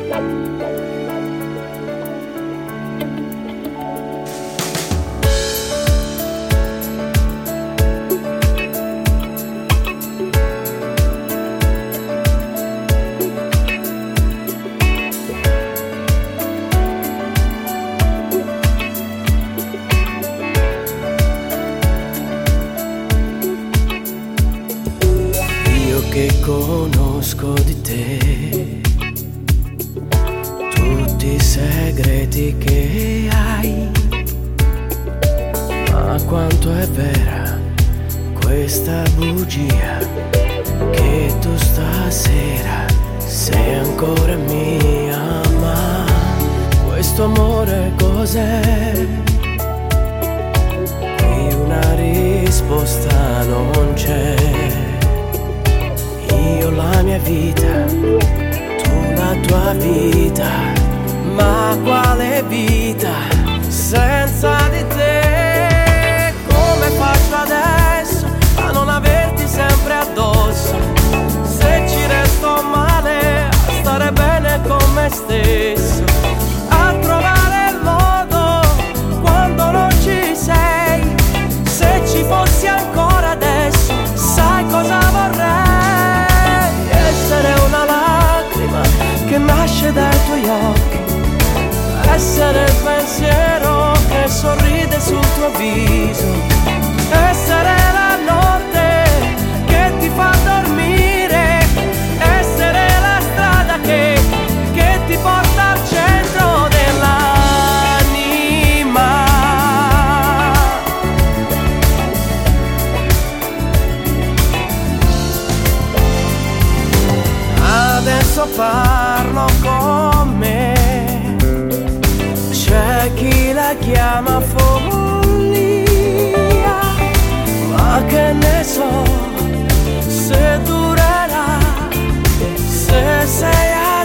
Che conosco di te, tutti i segreti che hai, ma quanto è vera questa bugia, che tu stasera sei ancora mia, ma questo amore cos'è? Qui una risposta non c'è. Io la mia vita, tu la tua vita, ma quale vita senza di te? Come faccio adesso a non averti sempre addosso? Se ci resto male, a stare bene con me stesso, a trovare il modo quando non ci sei. Se ci fossi ancora adesso, sai cosa vorrei? Essere una lacrima che nasce dai tuoi occhi, essere il pensiero che sorride sul tuo viso, essere la notte che ti fa dormire, essere la strada che ti porta al centro dell'anima. Adesso parlo con me, c'è chi la chiama follia, ma che ne so se durerà, se sei